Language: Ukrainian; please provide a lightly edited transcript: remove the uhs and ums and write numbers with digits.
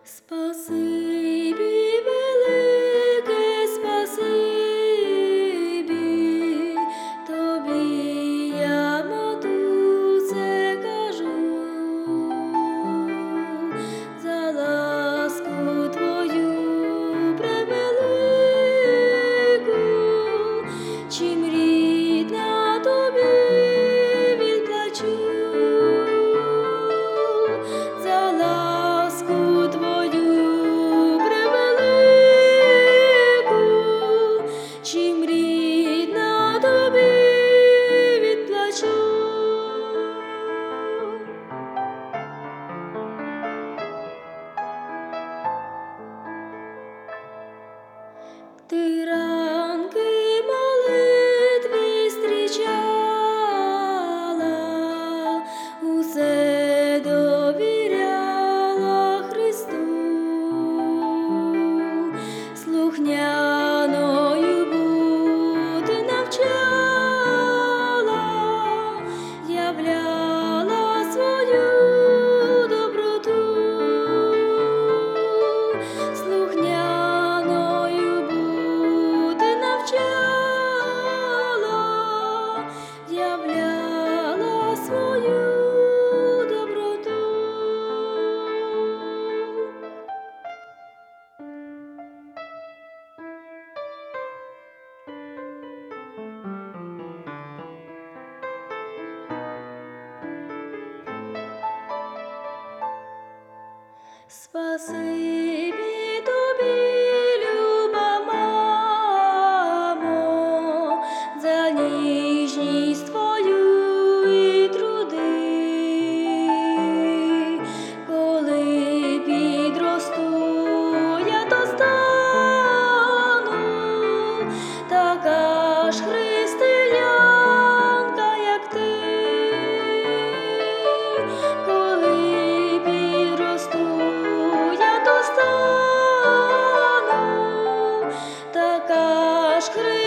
Спасибі, велике спасибі, тобі я, матусе, кажу, за ласку твою превелику, чим рідна тобі відплачу, за ласку твою превелику, чим рідна тобі відплачу. Ти ранки молитві зустрічала, усе довіряла Христу, слухняною бути навчала, являла свою доброту, слухняною бути навчала, являла свою доброту. Спасибі тобі, люба мамо, за ніжність твою і труди. Коли підросту, я то стану така ж християнка, як ти. Коли підросту, я то стану така ж християнка,